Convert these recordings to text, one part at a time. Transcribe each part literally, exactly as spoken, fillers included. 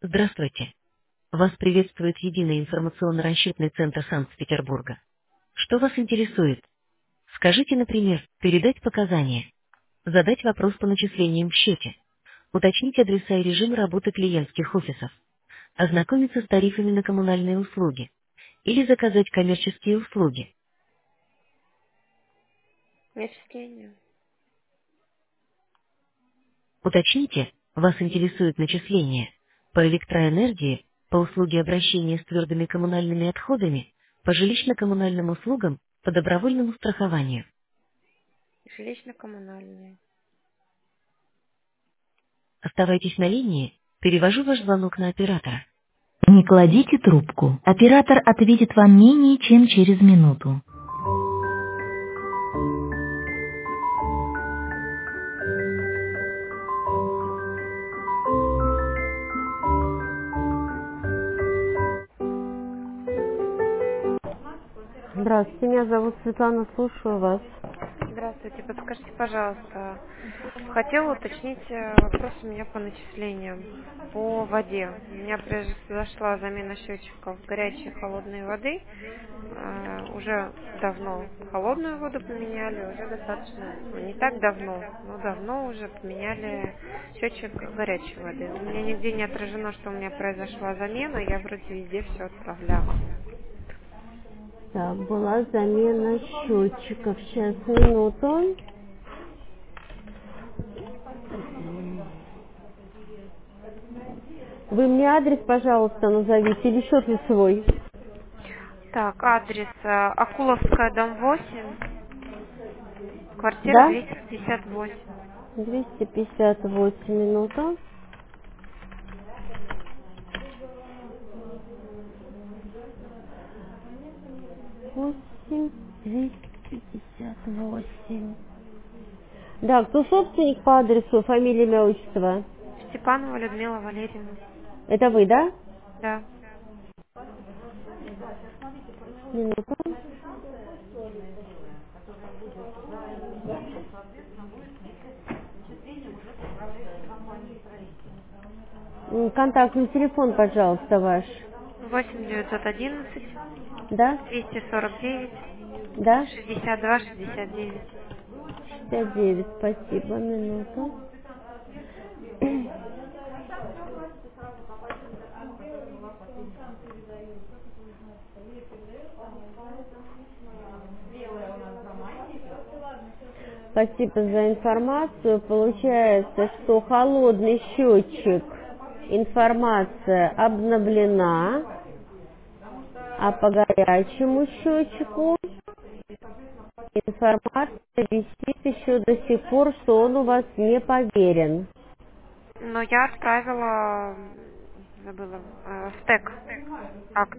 Здравствуйте. Вас приветствует единый информационно-расчетный центр Санкт-Петербурга. Что вас интересует? Скажите, например, передать показания, задать вопрос по начислениям в счете, уточнить адреса и режим работы клиентских офисов, ознакомиться с тарифами на коммунальные услуги или заказать коммерческие услуги. Начисление. Уточните, вас интересует начисление по электроэнергии, по услуге обращения с твердыми коммунальными отходами, по жилищно-коммунальным услугам, по добровольному страхованию. Жилищно-коммунальные. Оставайтесь на линии, перевожу ваш звонок на оператора. Не кладите трубку. Оператор ответит вам менее чем через минуту. Здравствуйте, меня зовут Светлана, слушаю вас. Здравствуйте, подскажите, пожалуйста, хотела уточнить э, вопрос у меня по начислениям по воде. У меня произошла замена счетчиков горячей и холодной воды. Э, Уже давно холодную воду поменяли, уже достаточно, ну, не так давно, но давно уже поменяли счетчик горячей воды. У меня нигде не отражено, что у меня произошла замена, я вроде везде все отправляла. Так, была замена счетчиков. Сейчас, минуту. Вы мне адрес, пожалуйста, назовите, или счет лицевой. Так, адрес э, Акуловская, дом восемь, квартира Да? двести пятьдесят восемь. двести пятьдесят восемь минут. восемь, двести пятьдесят восемь. Да, кто собственник по адресу, фамилия, имя, отчество? Степанова Людмила Валерьевна. Это вы, да? Да. Минуту. М, Контактный телефон, пожалуйста, ваш. восемь девятьсот одиннадцать Да? двести сорок девять Да? шестьдесят два шестьдесят девять. шестьдесят девять, спасибо, минуту. Спасибо за информацию. Получается, что холодный счетчик, информация обновлена, а по горячему счетчику информация висит еще до сих пор, что он у вас не поверен. Но я отправила, м, забыла, э, в ТЭК акт.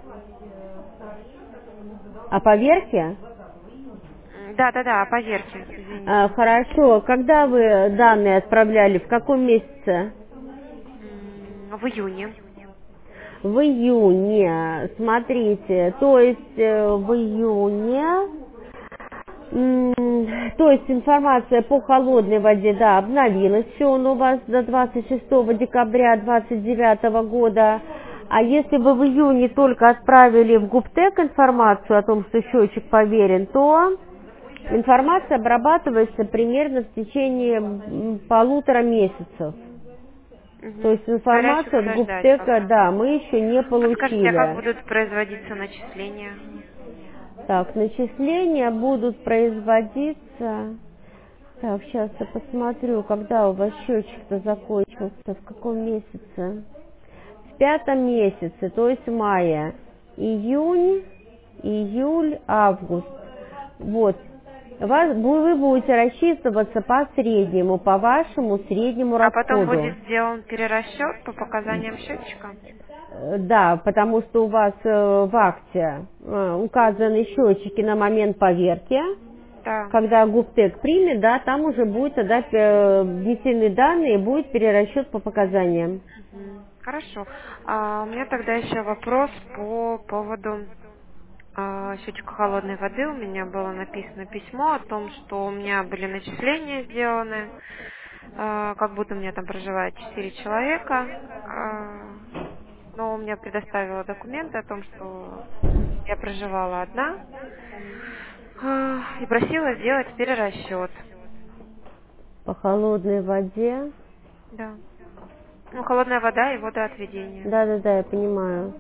А поверьте, М, Да, да, да, поверьте, а, извините. хорошо, когда вы данные отправляли, в каком месяце? М, В июне. В июне, смотрите, то есть э, в июне, м, то есть информация по холодной воде, да, обновилась, все он у вас до двадцать шестого декабря двадцать девятого года, а если вы в июне только отправили в ГУПТЭК информацию о том, что счетчик поверен, то информация обрабатывается примерно в течение м, полутора месяцев. То Угу. есть Говорят, еще информацию от подождать ГУПТЭКа, пока. да, мы еще не Подскажите, а как получили. будут производиться начисления? Так, начисления будут производиться. Так, сейчас я посмотрю, когда у вас счетчик-то закончился, в каком месяце. В пятом месяце, то есть мая. Июнь, июль, август. Вот. Вас- вы будете рассчитываться по среднему, по вашему среднему А потом будет расходу. сделан перерасчет по показаниям счетчика? Э, Да, потому что у вас э, в акте э, указаны счетчики на момент поверки. Да. Когда ГУПТЭК примет, да, там уже будет тогда э, внесены данные и будет перерасчет по показаниям. Мгм. Хорошо. А у меня тогда еще вопрос по поводу а, счетчика холодной воды. У меня было написано письмо о том, что у меня были начисления сделаны. а, как будто у меня там проживает четыре человека, а, но он мне предоставила документы о том, что я проживала одна, а, и просила сделать перерасчет. По холодной воде. Да. Ну, холодная вода и водоотведение. Да-да-да, я понимаю.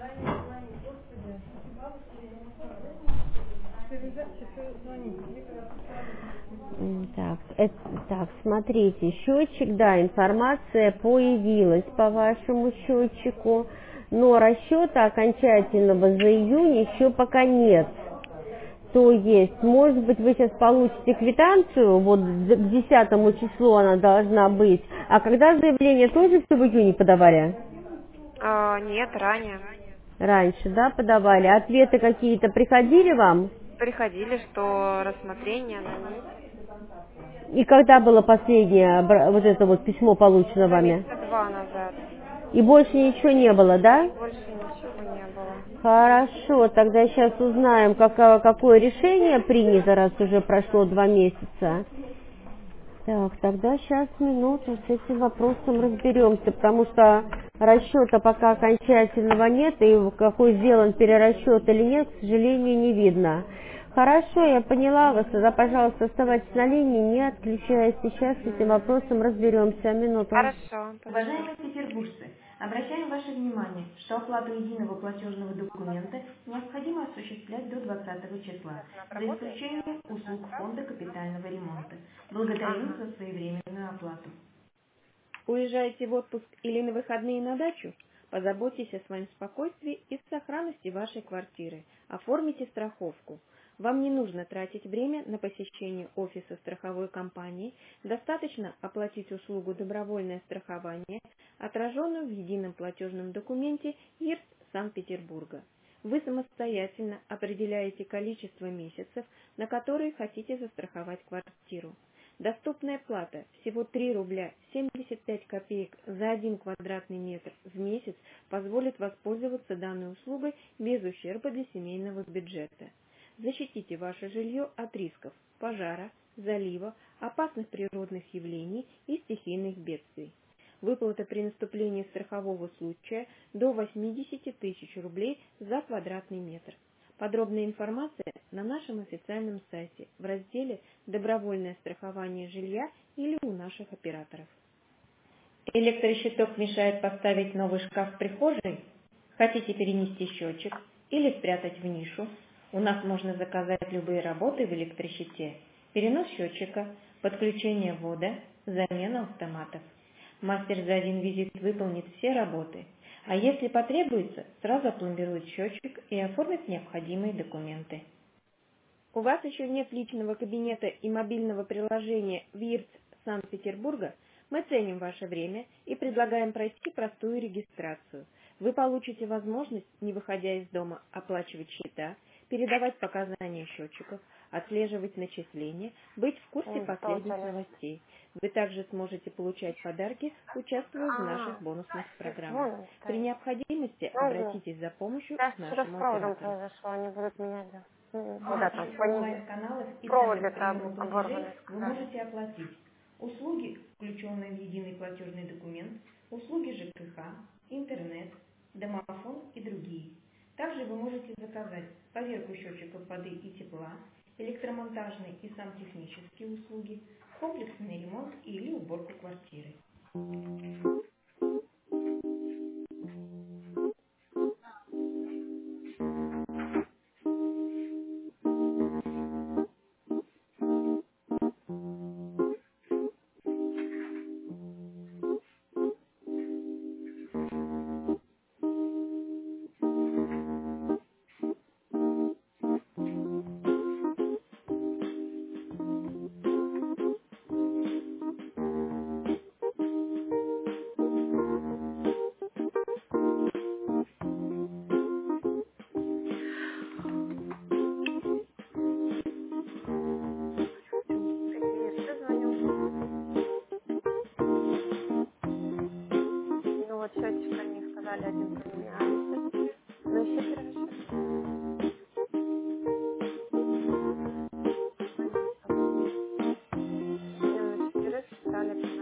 М, Так, это, так, смотрите, счетчик, да, информация появилась по вашему счетчику, но расчета окончательного за июнь еще пока нет. То есть, может быть, вы сейчас получите квитанцию, вот к десятому числу она должна быть, а когда заявление тоже все в июне подавали? А, нет, ранее. Раньше, да, подавали? Ответы какие-то приходили вам? Приходили, что рассмотрение на месяц. И когда было последнее обра- вот это вот письмо получено Это вами? месяца два назад. И больше ничего не было, да? Больше ничего не было. Хорошо, тогда сейчас узнаем, какое, какое решение принято, раз уже прошло два месяца. Так, тогда сейчас минуту с этим вопросом разберемся, потому что расчета пока окончательного нет, и какой сделан перерасчет или нет, к сожалению, не видно. Хорошо, я поняла вас, тогда, пожалуйста, оставайтесь на линии, не отключаясь. Сейчас с этим М. вопросом разберемся. Минуту. Хорошо, спасибо. Уважаемые петербуржцы, обращаем ваше внимание, что оплату единого платежного документа необходимо осуществлять до двадцатого числа, за исключением услуг фонда капитального ремонта. Благодарим Ага. за своевременную оплату. Уезжаете в отпуск или на выходные на дачу? Позаботьтесь о своем спокойствии и сохранности вашей квартиры. Оформите страховку. Вам не нужно тратить время на посещение офиса страховой компании, достаточно оплатить услугу добровольное страхование, отраженную в едином платежном документе ИРС Санкт-Петербурга. Вы самостоятельно определяете количество месяцев, на которые хотите застраховать квартиру. Доступная плата всего три рубля семьдесят пять копеек за один квадратный метр в месяц позволит воспользоваться данной услугой без ущерба для семейного бюджета. Защитите ваше жилье от рисков пожара, залива, опасных природных явлений и стихийных бедствий. Выплата при наступлении страхового случая до восьмидесяти тысяч рублей за квадратный метр. Подробная информация на нашем официальном сайте в разделе «Добровольное страхование жилья» или у наших операторов. Электрощиток мешает поставить новый шкаф в прихожей? Хотите перенести счетчик или спрятать в нишу? У нас можно заказать любые работы в электрощите. Перенос счетчика, подключение ввода, замена автоматов. Мастер за один визит выполнит все работы. А если потребуется, сразу опломбирует счетчик и оформит необходимые документы. У вас еще нет личного кабинета и мобильного приложения ВИРЦ Санкт-Петербурга? Мы ценим ваше время и предлагаем пройти простую регистрацию. Вы получите возможность, не выходя из дома, оплачивать счета, передавать показания счетчиков, отслеживать начисления, быть в курсе Ой, последних получали. новостей. Вы также сможете получать подарки, участвуя в А, наших бонусных программах. вон он При стоит. необходимости Возьми. обратитесь за помощью Сейчас к что-то с нашему проводом оператору. произошло, они будут менять, да. М, С Куда там, помощью пониже. онлайн-каналов и Провод центров где-то приема об- платежей оборванный, вы сказали. можете оплатить услуги, включенные в единый платежный документ, услуги ЖКХ, интернет, домофон и другие. Также вы можете заказать поверку счетчиков воды и тепла, электромонтажные и сантехнические услуги, комплексный ремонт или уборку квартиры. Привет, ты звонил? Ну вот счетчик они сказали, один поменяли. Ну еще перерасчет. Звонил, звонил. Мне на четверых считали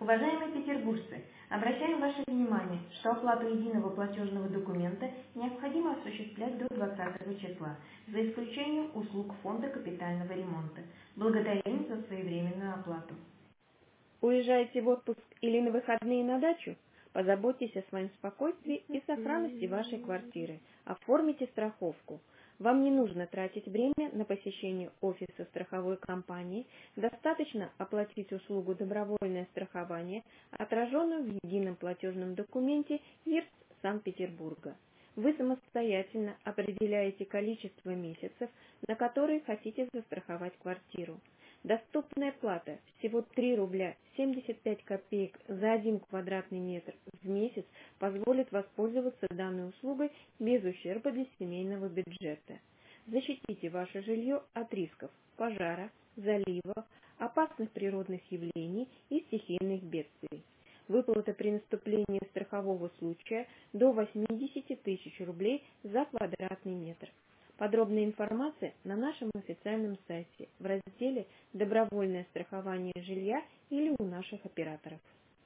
Уважаемые петербуржцы, обращаем ваше внимание, что оплату единого платежного документа необходимо осуществлять до двадцатого числа, за исключением услуг фонда капитального ремонта. Благодарим за своевременную оплату. Уезжаете в отпуск или на выходные на дачу? Позаботьтесь о своем спокойствии и сохранности вашей квартиры. Оформите страховку. Вам не нужно тратить время на посещение офиса страховой компании, достаточно оплатить услугу добровольное страхование, отраженную в едином платежном документе ЕРС Санкт-Петербурга. Вы самостоятельно определяете количество месяцев, на которые хотите застраховать квартиру. Доступная плата всего три рубля семьдесят пять копеек за один квадратный метр в месяц позволит воспользоваться данной услугой без ущерба для семейного бюджета. Защитите ваше жилье от рисков пожара, заливов, опасных природных явлений и стихийных бедствий. Выплата при наступлении страхового случая до восьмидесяти тысяч рублей за квадратный метр. Подробная информация на нашем официальном сайте в разделе «Добровольное страхование жилья» или у наших операторов.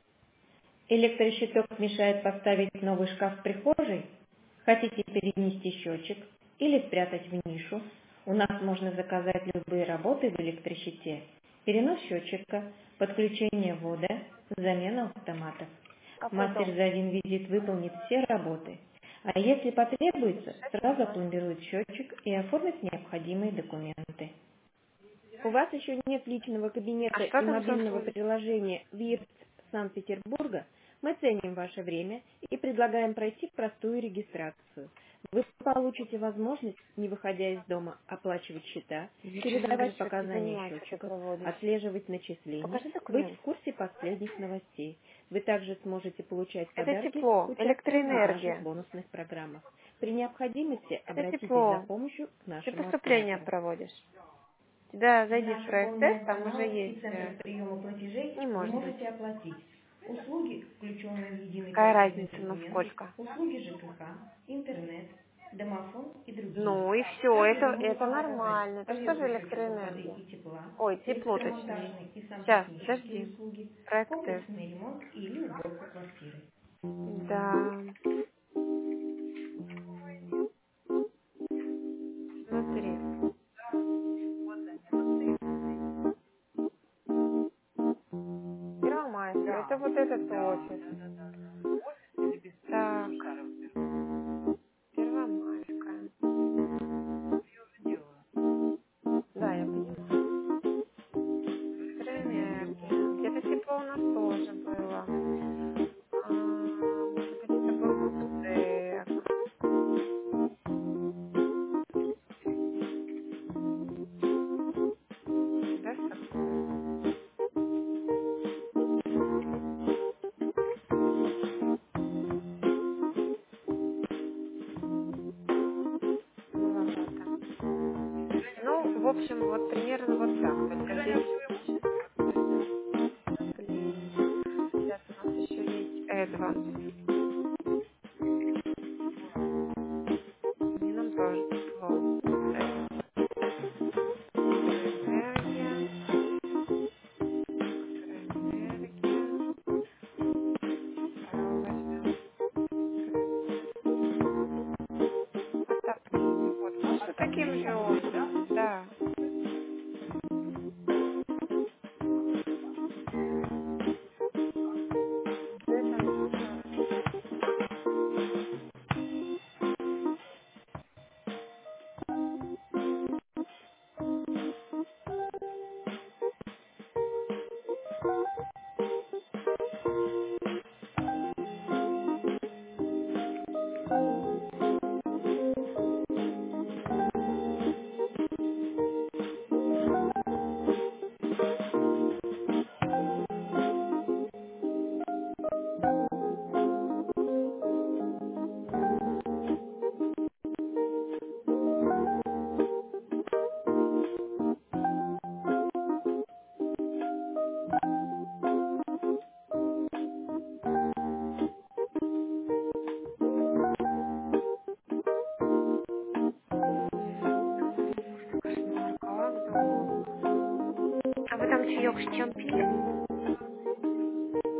Электрощиток мешает поставить новый шкаф в прихожей? Хотите перенести счетчик или спрятать в нишу? У нас можно заказать любые работы в электрощите. Перенос счетчика, подключение ввода, замена автоматов. Мастер за один визит выполнит все работы. А если потребуется, сразу опломбирует счетчик и оформит необходимые документы. У вас еще нет личного кабинета А и мобильного приложения ВИРС Санкт-Петербурга? Мы ценим ваше время и предлагаем пройти простую регистрацию. Вы получите возможность, не выходя из дома, оплачивать счета, передавать показания счетчиков, отслеживать начисления, быть в курсе последних новостей. Вы также сможете получать Это подарки, тепло, участвуя электроэнергия. в наших бонусных программах. При необходимости Это обратитесь тепло. за помощью к Ты нашему поступление оператору. проводишь. Тебя зайди в Наш проект тест, там онлайн-канал уже и есть. центр э, приема платежей Не вы может быть. можете оплатить. Услуги, включенные в единый Какая платежный разница, документ, насколько? услуги ЖКХ, интернет, домофон и другие. Ну и все, Также это, вы можете это заказать нормально. Это что поверку же счетчиков воды электроэнергия? и тепла, Ой, тепло точнее. электромонтажные и Сейчас, сантехнические подожди. услуги, Проект тест. комплексный ремонт или уборку квартиры. Да. Смотри. Первомайская. Это вот этот офис. Так. Первомайская. Да, я понимаю. Электроэнергия. Где-то тепло у нас тоже было. А, может быть, это был ГУТЭК. Да, такое? Маловато. Ну, в общем, вот примерно вот так. Только здесь отопление. Сейчас у нас еще есть Advance. И нам тоже тепло. Электроэнергия. Электроэнергия. А, возьмем отопление. Вот. Может, таким же образом, да. Где-то нужно. Кошмар, как долго. А вы там чаек с чем пили?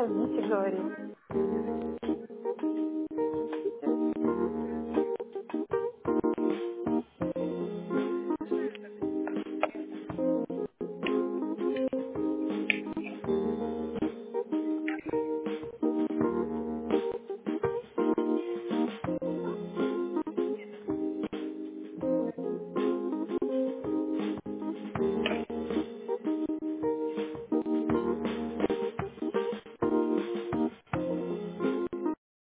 ждите говорить.